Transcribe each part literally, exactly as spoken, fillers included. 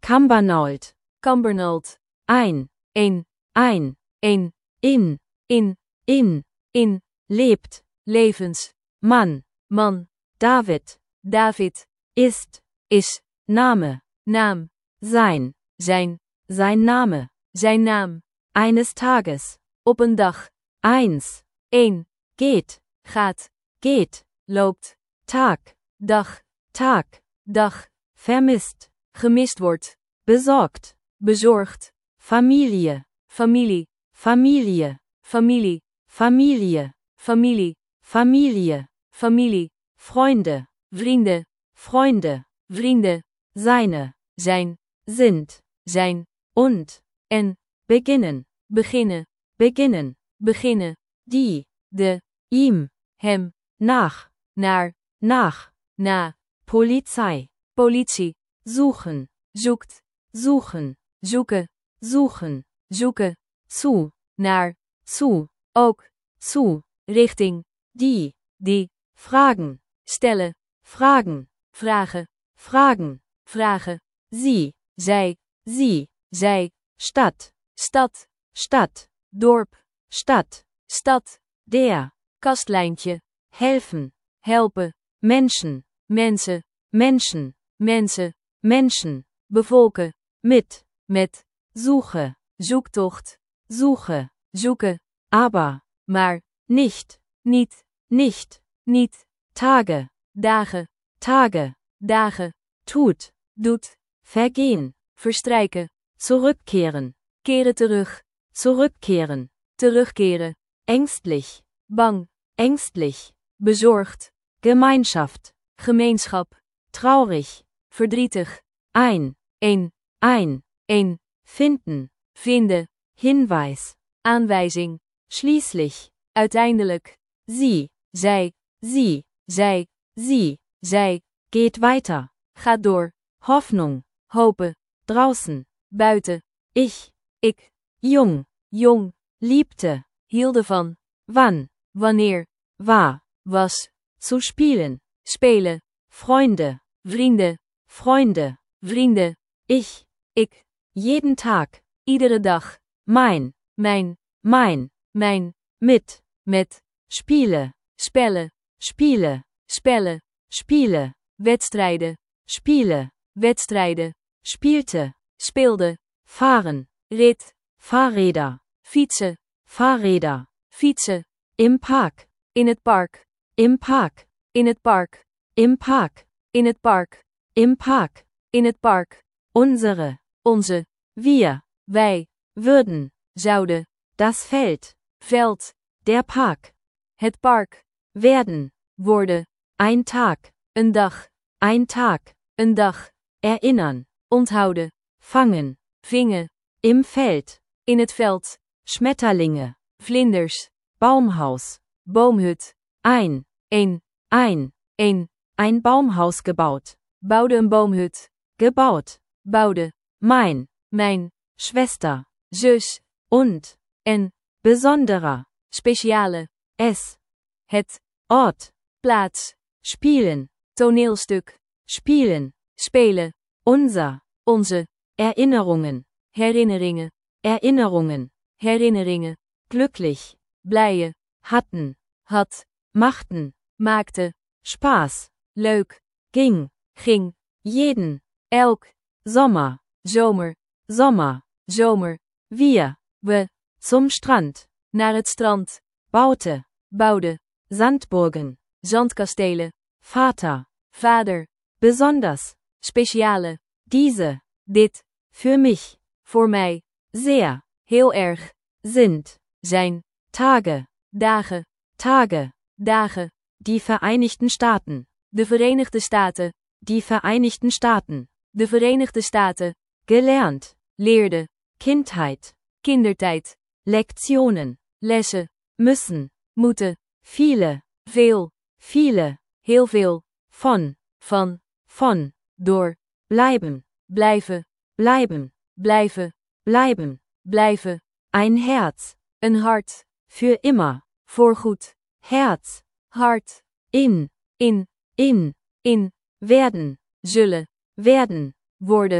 Cumbernauld. Cumbernauld. Ein. Een. Ein. Een. In. In. In. In. Lebt. Levens. Mann. Man. David. David. Ist. Is. Name. Naam. Sein. Zijn. Sein Name. Zijn naam. Eines Tages. Op een dag. Eins. Een. Geht. Gaat. Geht. Loopt. Tag. Dag. Tag. Dag. Vermisst. Gemist wordt. Besorgt. Bezorgd. Familie. Familie. Familie. Familie. Familie. Familie. Familie. Familie. Freunde. Vrienden. Freunde. Vrienden. Seine. Zijn. Sind. Zijn. Und. En. Beginnen. Beginnen. Beginnen. Beginnen. Die. De. Ihm. Hem. Nach. Naar. Nach. Na. Polizei. Politie. Suchen. Zoekt. Suchen. Zoeken. Suchen. Zoeken. Zu. Naar. Zu. Ook. Zu. Richting. Die. Die. Fragen. Stellen. Fragen. Vragen. Fragen. Vragen. Sie. Zij. Sie. Zij. Stadt. Stad. Stadt. Dorp. Stadt. Stad. Der. Kastlijntje. Helfen. Helpen. Menschen. Mensen. Menschen. Mensen. Menschen. Bevolken. Mit. Met. Suche. Zoektocht. Suche. Zoeken. Aber. Maar. Nicht. Niet. Nicht. Niet. Tage. Dagen. Tage. Dagen. Tut. Doet. Vergehen. Verstrijken. Zurückkehren. Keren terug. Zurückkehren. Terugkeren. Ängstlich. Bang. Ängstlich. Bezorgd. Gemeinschaft. Gemeenschap. Traurig. Verdrietig. Ein. Een. Ein. Een. Finden. Vinden. Hinweis. Aanwijzing. Schließlich. Uiteindelijk. Sie. Zij. Sie. Zij. Sie. Zij. Geht weiter. Gaat door. Hoffnung. Hopen. Draußen. Buiten. Ich. Ik. Jung. Jong. Liebte. Hielde van. Wann. Wanneer. War. Was. Zu spielen. Spelen. Freunde. Vrienden. Freunde. Vrienden. Ich. Ik. Jeden Tag. Iedere dag. Mein. Mijn. Mein. Mijn. Mit. Met. Spiele. Spellen. Spiele. Spellen. Spiele. Wedstrijden. Spiele. Wedstrijden. Spielte. Speelde. Fahren. Rit. Fahrräder. Fietsen. Fahrräder. Fietsen. Im Park. In het park. Im Park. In het park. Im Park. In het park. Im Park. In het park. Unsere. Onze. Wir. Wij. Würden. Zouden. Das Feld. Veld. Der Park. Het park. Werden. Worden. Ein Tag. Een dag. Ein Tag. Een dag. Erinnern. Onthouden. Fangen. Vingen. Im Feld. In het veld. Schmetterlinge. Vlinders. Baumhaus. Boomhut. Ein. Een. Ein. Een. Ein Baumhaus gebaut. Bouwde een boomhut. Gebaut. Bouwde. Mein. Mijn. Schwester. Zus. Und. En. Besonderer. Speciale. Es. Het. Ort. Plaats. Spielen. Toneelstuk. Spielen. Spelen. Unser. Onze. Erinnerungen. Herinneringen. Erinnerungen. Herinneringen. Glücklich. Blije. Hatten. Had. Machten. Maakte. Spaß. Leuk. Ging. Ging. Jeden. Elk. Sommer. Zomer. Sommer. Zomer. Wir. We. Zum Strand. Naar het strand. Baute. Bouwde. Sandburgen. Zandkastelen. Vater. Vader. Besonders. Speciale. Diese. Dit. Für mich. Voor mij. Sehr. Heel erg. Sind. Zijn. Tage. Dagen. Tage. Dagen. Die Vereinigten Staaten. De Verenigde Staten. Die Vereinigten Staaten. De Verenigde Staten. Gelernt. Leerde. Kindheit. Kindertijd. Lektionen. Lessen. Müssen. Moeten. Viele. Veel. Viele. Heel veel. Von. Van. Von. Door. Bleiben. Blijven. Bleiben. Blijven. Bleiben. Blijven. Ein Herz. Een hart. Für immer. Voorgoed. Herz. Hart. In. In. In. In. Werden. Zullen. Werden. Worden.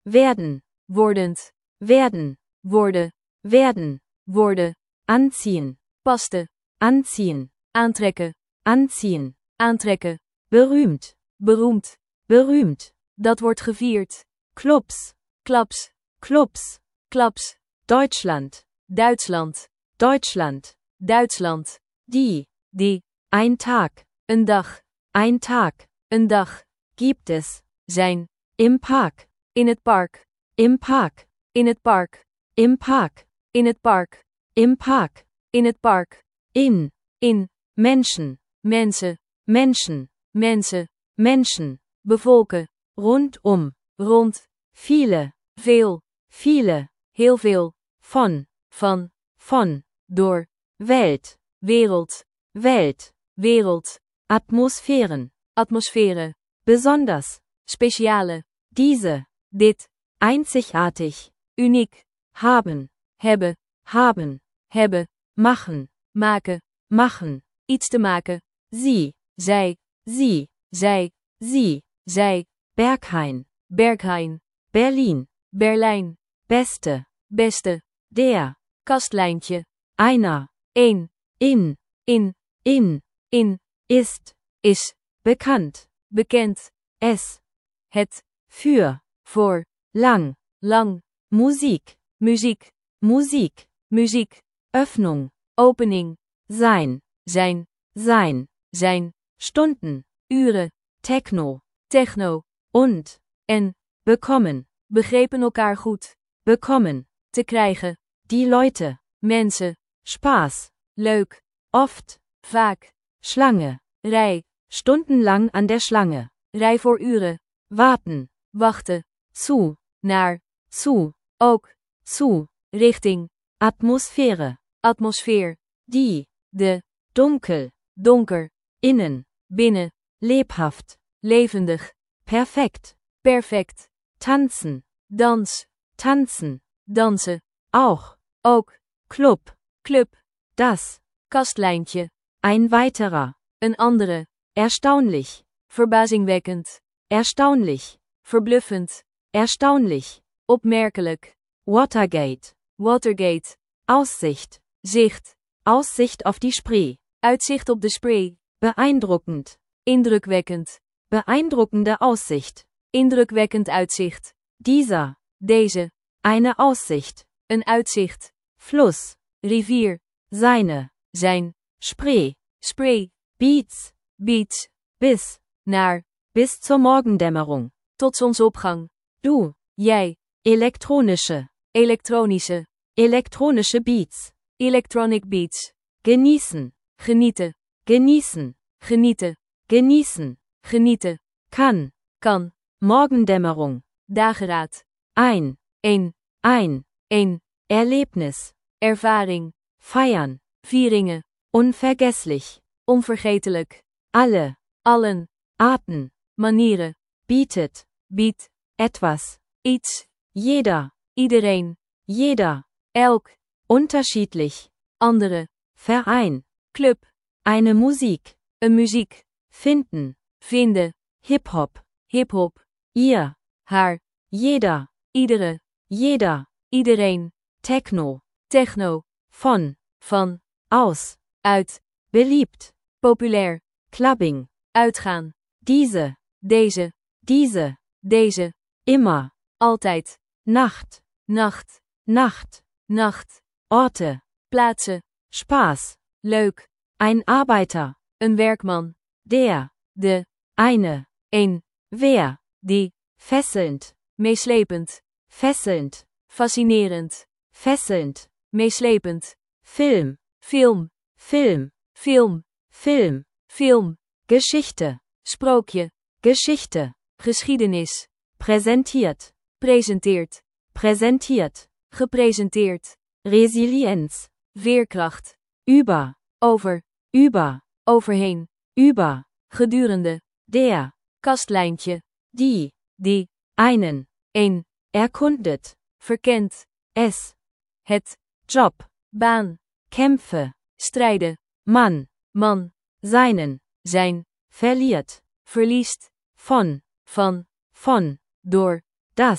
werden, wordend, werden, worden, werden, worden, anziehen, paste, anziehen, aantrekken, anziehen, aantrekken, berühmt, beroemd, berühmt, dat wordt gevierd, Clubs, klaps, Clubs, klaps, Deutschland, Duitsland, Deutschland, Duitsland, die, die, ein Tag, een dag, ein Tag, een dag, gibt es, zijn, im Park, in het park, im Park, in het park, im Park, in het park, im Park, in het park, in, in, Menschen, mensen, Menschen, mensen, Menschen, bevolken, rundum, rond, viele, veel, viele, heel veel, von, van, von, door, Welt, wereld, Welt, wereld, Atmosphären, atmosfere, besonders, speciale, diese, dit, einzigartig, uniek, haben, hebben, haben, hebben, machen, maken, machen, iets te maken, sie, zij, sie, zij, sie, zij, Berghain, Berghain, Berlin, Berlijn, beste, beste, der, kastlijntje, einer, één, in, in, in, in, ist, is, bekannt, bekend, es, het, für, voor, lang, lang, Musik, muziek, Musik, muziek, Öffnung, opening, sein, zijn, sein, zijn, Stunden, uren, Techno, techno, und, en, bekommen, begrepen elkaar goed, bekommen, te krijgen, die Leute, mensen, Spaß, leuk, oft, vaak, Schlange, rij, stundenlang an der Schlange, rij voor uren, warten, wachten, zu, naar, zu, ook, zu, richting, Atmosphäre, atmosfeer, die, de, dunkel, donker, innen, binnen, lebhaft, levendig, perfekt, perfect, tanzen, dans, tanzen, dansen, auch, ook, Club, club, das, kastlijntje, ein weiterer, een andere, erstaunlich, verbazingwekkend, erstaunlich, verbluffend, erstaunlich, opmerkelijk, Watergate, Watergate, Aussicht, zicht, Aussicht auf die Spree, uitzicht op de Spree, beeindruckend, indrukwekkend, beeindruckende Aussicht, indrukwekkend uitzicht, dieser, deze, eine Aussicht, een uitzicht, Fluss, rivier, seine, zijn, Spree, Spree, Beats, beats, bis, naar, bis zur Morgendämmerung, tot zonsopgang, du, jij, elektronische, elektronische, elektronische Beats, electronic beats, genießen, genieten, genießen, genieten, genießen, genieten, kann, kan, Morgendämmerung, dageraad, ein, een, ein, een, Erlebnis, ervaring, feiern, vieringen, unvergesslich, onvergetelijk, alle, allen, Arten, manieren, bietet, biedt, etwas, iets, jeder, iedereen, jeder, elk, unterschiedlich, andere, Verein, club, eine Musik, een muziek, finden, vinden, Hip-Hop, hip-hop, ihr, haar, jeder, iedere, jeder, iedereen, Techno, techno, von, van, aus, uit, beliebt, populair, Clubbing, uitgaan, diese, deze, diese, deze, immer, altijd, Nacht, nacht, Nacht, nacht, Orte, plaatsen, Spaß, leuk, ein Arbeiter, een werkman, der, de, eine, een, wer, die, fesselnd, meeslepend, fesselnd, fascinerend, fesselnd, meeslepend, Film, film, Film, film, Film, film, Geschichte, sprookje, Geschichte, geschiedenis, präsentiert, presenteert, präsentiert, gepresenteerd, Resilienz, veerkracht, über, over, über, overheen, über, gedurende, der, kastlijntje, die, die, einen, een, erkundet, verkend, es, het, Job, baan, Kämpfe, strijden, Mann, man, seinen, zijn, verliert, verliest, von, van, von, door, das,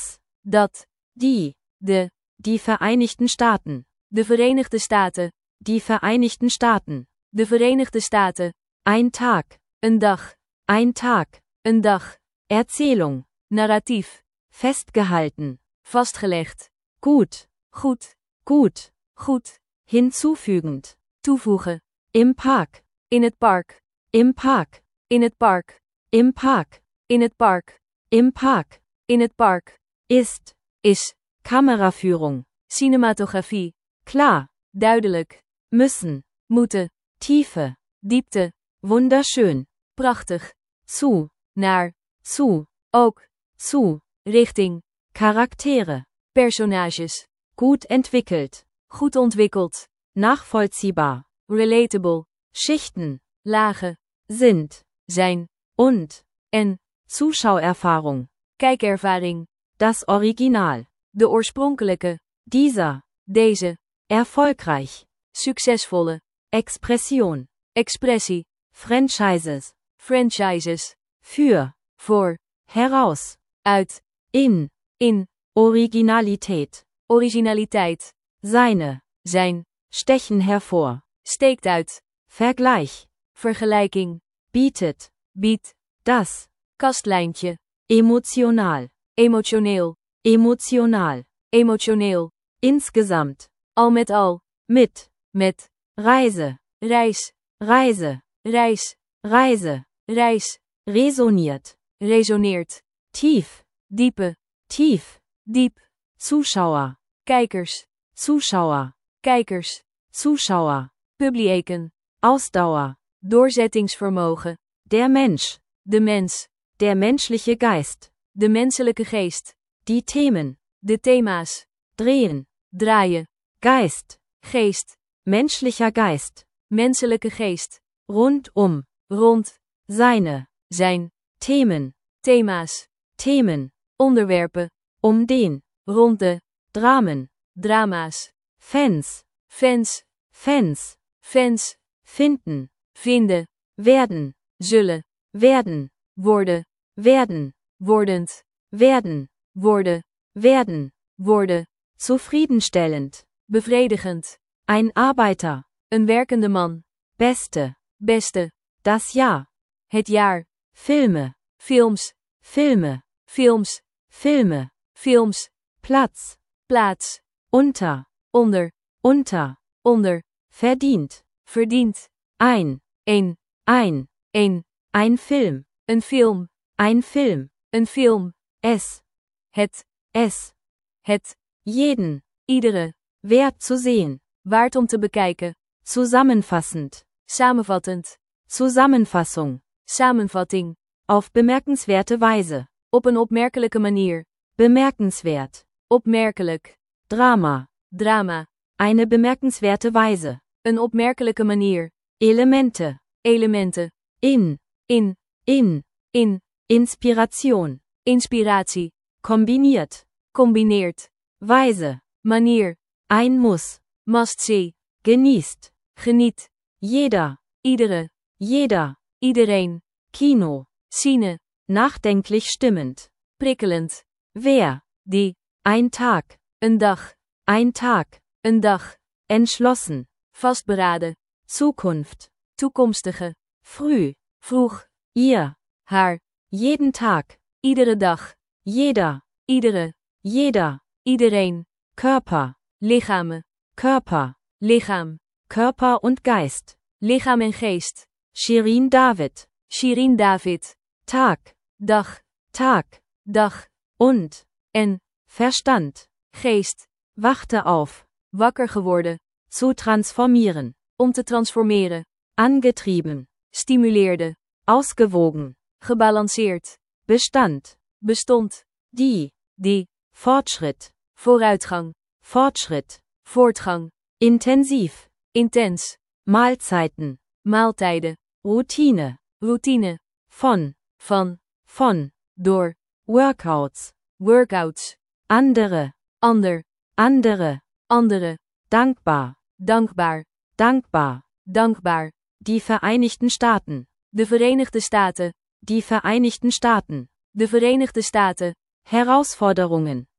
Dat. Die. De. Die Vereinigten Staaten. De Verenigde Staten. Die Vereinigten Staaten. De Verenigde Staten. Ein Tag. Een dag. Ein Tag. Een dag. Erzählung. Narratief. Festgehalten. Vastgelegd. Gut. Goed. Gut. Goed. Hinzufügend. Toevoegen. Im Park. In het park. Im Park. In het park. Im Park. In het park. Im Park. In het park. Ist. Is. Kameraführung. Cinematografie. Klar. Duidelijk. Müssen. Moeten. Tiefe. Diepte. Wunderschön. Prachtig. Zu. Naar. Zu. Ook. Zu. Richting. Charaktere. Personages. Gut entwickelt. Goed ontwikkeld. Nachvollziehbar. Relatable. Schichten. Lagen. Sind. Zijn. Und. En. Zuschauerfahrung. Kijkervaring. Das Original. De oorspronkelijke. Dieser. Deze. Erfolgreich. Succesvolle. Expression. Expressie. Franchises. Franchises. Für. Voor. Heraus. Uit. In. In. Originalität. Originaliteit. Seine. Zijn. Stechen hervor. Steekt uit. Vergleich. Vergelijking. Bietet. Biedt. Das. Kastlijntje. Emotional. Emotioneel. Emotional. Emotioneel. Insgesamt. Al met al. Mit. Met. Reise. Reis. Reise. Reis. Reise. Reis. Resoniert. Resoneert. Tief. Diepe. Tief. Diep. Zuschauer. Kijkers. Zuschauer. Kijkers. Zuschauer. Publieken. Ausdauer. Doorzettingsvermogen. Der Mensch. De mens. Der menschliche Geist. De menselijke geest. Die Themen. De thema's. Drehen. Draaien. Geist. Geest. Menschlicher Geist. Menselijke geest. Rundum. Rond. Seine. Zijn. Themen. Thema's. Themen. Onderwerpen. Um den. Rond de. Dramen. Drama's. Fans. Fans. Fans. Fans. Finden. Vinden. Werden. Zullen. Werden. Worden. Werden. Wordend. Werden. Worden. Werden. Worden. Zufriedenstellend. Bevredigend. Ein Arbeiter. Een werkende man. Beste. Beste. Das Jahr. Het jaar. Filme. Films. Filme. Films. Filme. Films. Platz. Plaats. Unter. Onder. Unter. Onder. Verdient. Verdient. Ein. Een. Ein. Een. Ein Film. Een film. Ein Film. Een film. Es. Het. Es. Het. Jeden. Iedere. Wert zu sehen. Waard om te bekijken. Zusammenfassend. Samenvattend. Zusammenfassung. Samenvatting. Auf bemerkenswerte Weise. Op een opmerkelijke manier. Bemerkenswert. Opmerkelijk. Drama. Drama. Eine bemerkenswerte Weise. Een opmerkelijke manier. Elemente. Elementen. In. In. In. In. Inspiration. Inspiratie. Kombiniert. Combineert. Weise. Manier. Ein Muss. Must see. Genießt. Geniet. Jeder. Iedere. Jeder. Iedereen. Kino. Cine. Nachdenklich stimmend. Prikkelend. Wer. Die. Ein Tag. Een dag. Ein Tag. Een dag. Entschlossen. Vastberaden. Zukunft. Toekomstige. Früh. Vroeg. Ihr. Haar. Jeden Tag. Iedere dag. Jeder. Iedere. Jeder. Iedereen. Körper. Lichamen. Körper. Lichaam. Körper und Geist. Lichaam en geest. Shirin David. Shirin David. Tag. Dag. Tag. Dag. Und. En. Verstand. Geest. Wachte auf. Wakker geworden. Zu transformieren. Om te transformeren. Angetrieben. Stimuleerde. Ausgewogen. Gebalanceerd. Bestand. Bestond. Die. Die. Fortschritt. Vooruitgang. Fortschritt. Voortgang. Intensiv. Intens. Mahlzeiten. Maaltijden. Routine. Routine. Von. Van. Von. Door. Workouts. Workouts. Andere. Ander. Andere. Andere. Dankbar. Dankbaar. Dankbar. Dankbaar. Die Vereinigten Staaten. De Verenigde Staten. Die Vereinigten Staaten. De Verenigde Staten. Herausforderungen.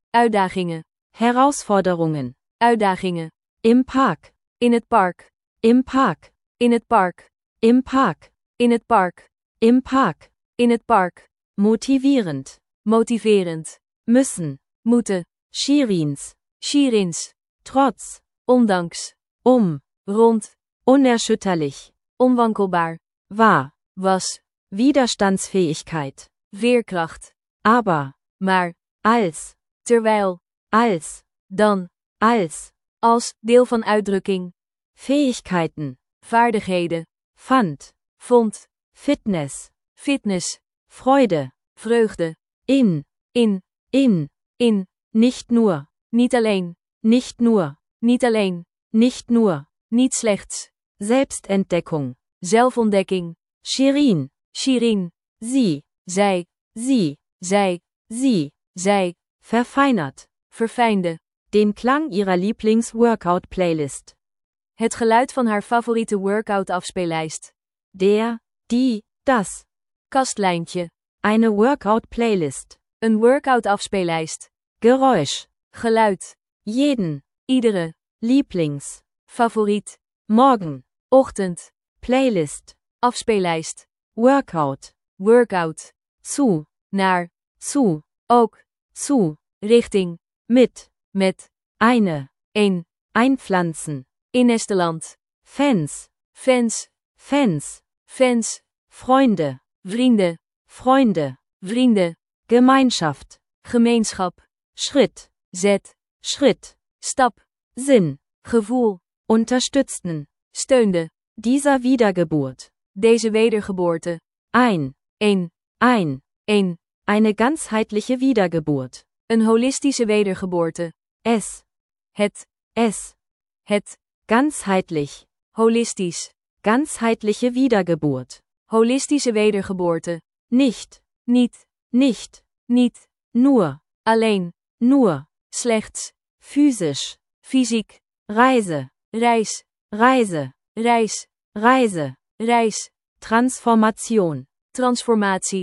Uitdagingen. Herausforderungen. Uitdagingen. Im Park. In het park. Im Park. In het park. Im Park. In het park. Im Park. In het park. Motivierend. Motiverend. Müssen. Moeten. Shirins. Shirins. Trotz. Ondanks. Um. Rond. Unerschütterlich. Onwankelbaar. War. Was. Widerstandsfähigkeit. Veerkracht. Aber. Maar. Als. Terwijl. Als. Dan. Als. Als. Deel van uitdrukking. Fähigkeiten. Vaardigheden. Fand. Vond. Fitness. Fitness. Freude. Vreugde. In. In. In. In. Nicht nur. Niet alleen. Nicht nur. Niet alleen. Nicht nur. Niet slechts. Selbstentdeckung. Zelfontdekking. Shirin. Shirin. Sie. Zij. Sie. Zij. Sie. Zij. Verfeinert. Verfijnde. Den Klang ihrer Lieblings-Workout-Playlist. Het geluid van haar favoriete workout-afspeellijst. Der. Die. Das. Kastlijntje. Eine Workout-Playlist. Een workout-afspeellijst. Geräusch. Geluid. Jeden. Iedere. Lieblings. Favoriet. Morgen. Ochtend. Playlist. Afspeellijst. Workout. Workout. Zu. Naar. Zu. Ook. Zu. Richting. Mit. Met. Eine. Een. Einpflanzen. Innesteland. Fans. Fans. Fans. Fans. Freunde. Vrienden. Freunde. Vrienden. Gemeinschaft. Gemeenschap. Schritt. Zet. Schritt. Stap. Sinn. Gevoel. Unterstützten. Steunde. Dieser Wiedergeburt. Deze wedergeboorte. Ein. Een. Ein. Een. Eine ganzheitliche Wiedergeburt. Een holistische wedergeboorte. Es. Het. Es. Het. Ganzheitlich. Holistisch. Ganzheitliche Wiedergeburt. Holistische wedergeboorte. Nicht. Niet. Nicht. Niet. Nur. Alleen. Nur. Slechts. Physisch. Fysiek. Reise. Reis. Reise. Reis. Reise. Reis. Transformation. Transformatie.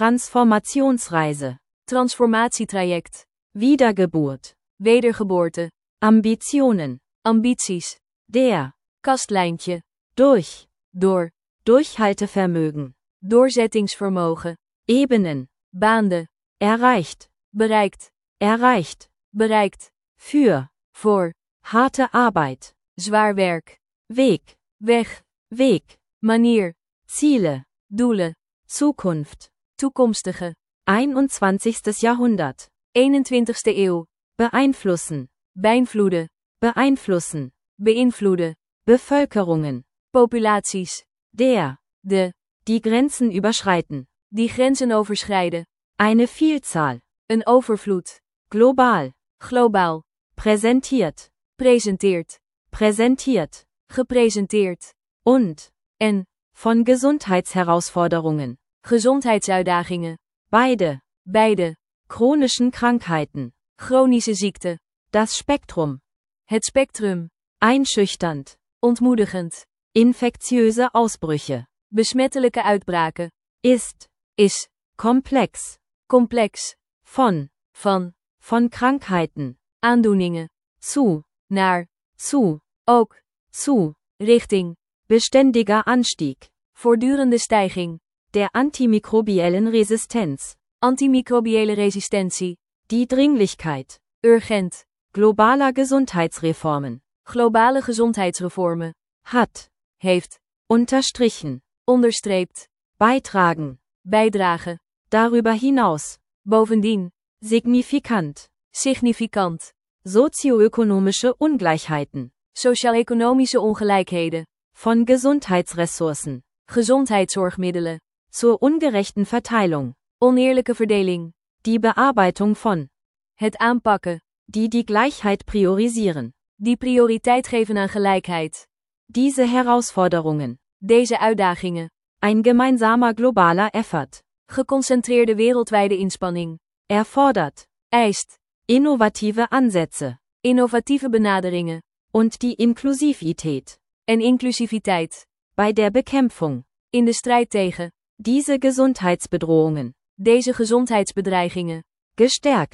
Transformationsreise. Transformatietraject. Wiedergeburt. Wedergeboorte. Ambitionen. Ambities. Der. Kastlijntje. Durch. Door. Durchhaltevermögen. Doorzettingsvermogen. Ebenen. Baande. Erreicht. Bereikt. Erreicht. Bereikt. Für. Voor. Harte Arbeit. Zwaar werk. Weg. Weg. Weg. Manier. Ziele. Doelen. Zukunft. Toekomstige. einundzwanzigstes Jahrhundert. eenentwintigste eeuw. Beeinflussen. Beïnvloeden. Beeinflussen. Beïnvloeden. Bevölkerungen. Populaties. Der. De. Die Grenzen überschreiten. Die grenzen overschrijden. Eine Vielzahl. Een overvloed. Global. Globaal. Präsentiert. Presenteert. Präsentiert. Gepresenteerd. Und. En. Von Gesundheitsherausforderungen. Gezondheidsuitdagingen. Beide. Beide. Chronischen Krankheiten. Chronische ziekte. Das Spektrum. Het spectrum. Einschüchternd. Ontmoedigend. Infektiöse Ausbrüche. Besmettelijke uitbraken. Ist. Is. Komplex. Complex. Von. Van. Von Krankheiten. Aandoeningen. Zu. Naar. Zu. Ook. Zu. Richting. Beständiger Anstieg. Voortdurende stijging. Der antimikrobiellen Resistenz. Antimicrobiële resistentie. Die Dringlichkeit. Urgent. Globaler Gesundheitsreformen. Globale gezondheidsreformen. Hat. Heeft. Unterstrichen. Onderstreept. Beitragen. Bijdrage. Darüber hinaus. Bovendien. Signifikant. Significant. Sozioökonomische Ungleichheiten. Sociaal-economische ongelijkheden. Von Gesundheitsressourcen. Gezondheidszorgmiddelen. Zur ungerechten Verteilung. Oneerlijke verdeling. Die Bearbeitung von. Het aanpakken. Die die Gleichheit priorisieren. Die prioriteit geven aan gelijkheid. Diese Herausforderungen. Deze uitdagingen. Ein gemeinsamer globaler Effort. Geconcentreerde wereldwijde inspanning. Erfordert. Eist. Innovative Ansätze. Innovatieve benaderingen. Und die Inklusivität. En inclusiviteit. Bei der Bekämpfung. In de strijd tegen. Diese Gesundheitsbedrohungen. Deze gezondheidsbedreigingen. Gestärkt.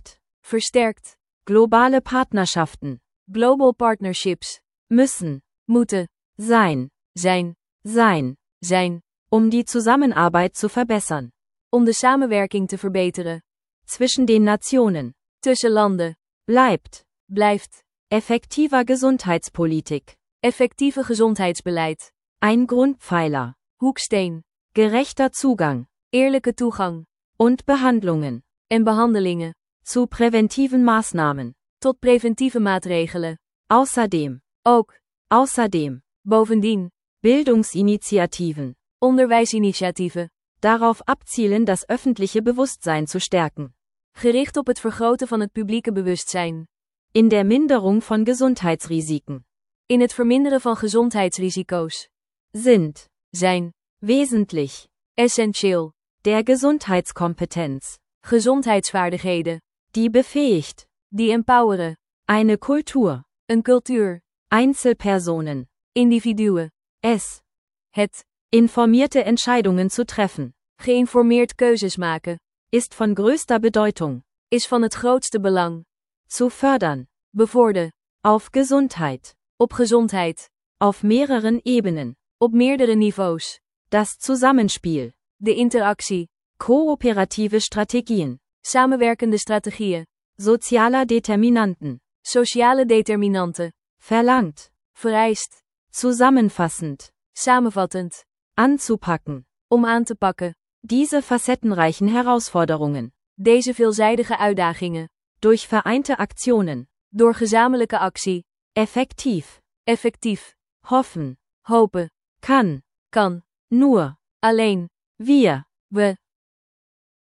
versterkt, globale Partnerschaften, global partnerships, müssen, moeten, sein, zijn, sein, zijn, um die Zusammenarbeit zu verbessern, om de samenwerking te verbeteren, zwischen den Nationen, tussen landen, bleibt, blijft, effektiver Gesundheitspolitik, effectieve gezondheidsbeleid, ein Grundpfeiler, hoeksteen, gerechter Zugang eerlijke toegang, und Behandlungen en behandelingen, zu präventiven Maßnahmen, tot preventieve maatregelen, außerdem, ook, außerdem, bovendien, Bildungsinitiativen, onderwijsinitiatieven, darauf abzielen, das öffentliche Bewusstsein zu stärken, gericht op het vergroten van het publieke bewustzijn, in der Minderung von Gesundheitsrisiken, in het verminderen van gezondheidsrisico's, sind, zijn, wesentlich, essentieel, der Gesundheitskompetenz, gezondheidsvaardigheden, die befähigt, die empoweren, eine Kultur, een cultuur, Einzelpersonen, individuen, es, het, informierte Entscheidungen zu treffen, geïnformeerd keuzes maken, ist von größter Bedeutung, is van het grootste belang, zu fördern, bevorderen, auf Gesundheit, op gezondheid, auf mehreren Ebenen, op meerdere niveaus, das Zusammenspiel, de interactie, kooperative Strategien, samenwerkende strategieën, sozialer Determinanten, sociale determinanten, verlangt, vereist, zusammenfassend, samenvattend, anzupacken, om aan te pakken, diese facettenreichen Herausforderungen, deze veelzijdige uitdagingen, durch vereinte Aktionen, door gezamenlijke actie, effektiv, effectief, hoffen, hopen, kann, kan, nur, alleen, wir, we,